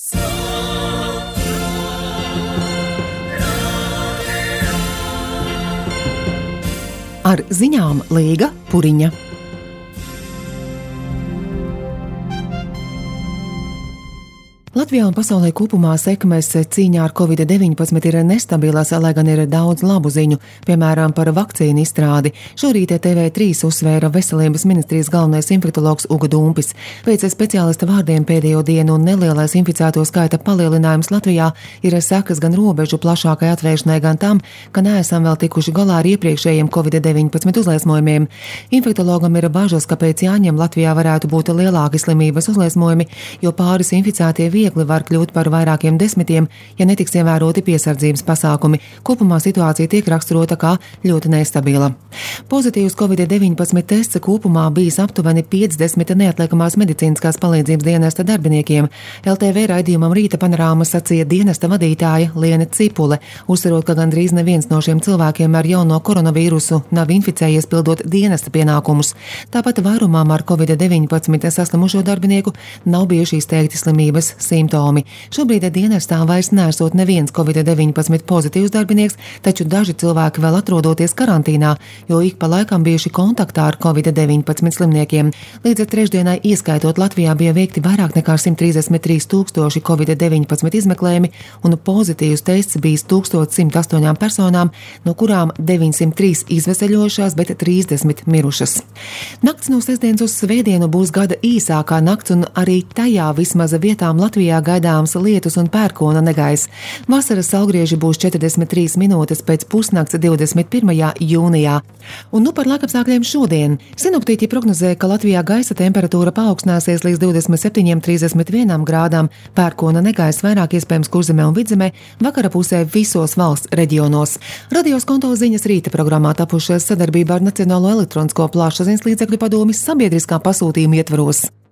Ar ziņām Līga Puriņa. Latvijā un pasaulē kopumā sekmes cīņā ar Covid-19 ir nestabilas, lai gan ir daudz labu ziņu, piemēram, par vakcīnu izstrādi. Šorīt TV3 uzsvēra Veselības ministrijas galvenais infektologs Uga Dumpis. Pēc speciālista vārdiem pēdējo dienu nelielais inficēto skaita palielinājums Latvijā ir sekas gan robežu plašākai atvēršanai, gan tam, ka neesam vēl tikuši galā ar iepriekšējiem Covid-19 uzliesmojumiem. Infektologam ir bažas, ka pēc jāņem Latvijā varētu būt lielāki slimības uzliesmojumi, jo pāris inficētie viegli var kļūt par vairākiem desmitiem, ja netiks ievēroti piesardzības pasākumi. Kopumā situācija tiek raksturota kā ļoti nestabila. Pozitīvs Covid-19 tests kopumā bijis aptuveni 50 neatliekamās medicīniskās palīdzības dienesta darbiniekiem. LTV raidījumam Rīta panorāma sacīja dienesta vadītāja Liene Cipule, uzsverot, ka gandrīz neviens no šiem cilvēkiem ar jauno koronavīrusu nav inficējies pildot dienesta pienākumus. Tāpat vairumam ar Covid-19 saslimušo darbinieku nav bijuši izteikti slimības simptomi. Šobrīd dienestā vairs nesot neviens Covid-19 pozitīvs darbinieks, taču daži cilvēki vēl atrodoties karantīnā, jo ik pa laikam bijuši kontaktā ar Covid-19 slimniekiem. Līdz trešdienai ieskaitot Latvijā bija veikti vairāk nekā 133 tūkstoši Covid-19 izmeklējumi un pozitīvs tests bijis 1108 personām, no kurām 903 izveseļojušās, bet 30 mirušas. Nakts no sestdienas uz svētdienu būs gada īsākā nakts un arī tajā vismaz vietām Latvijā gaidāms lietus un pērkona negaiss. Vasaras saulgrieži būs 43 minūtes pēc pusnakts 21. jūnijā. Un par laikapstākļiem šodien. Sinoptiķi prognozē, ka Latvijā gaisa temperatūra paaugstināsies līdz 27–31 grādām, pērkona negaiss vairāk iespējams Kurzemē un Vidzemē, vakara pusē visos valsts reģionos. Radios konto ziņas rīta programmā tapušas sadarbībā ar Nacionālo elektronisko plašsaziņas līdzekļu padomes sabiedriskā pasūtījuma ietvaros.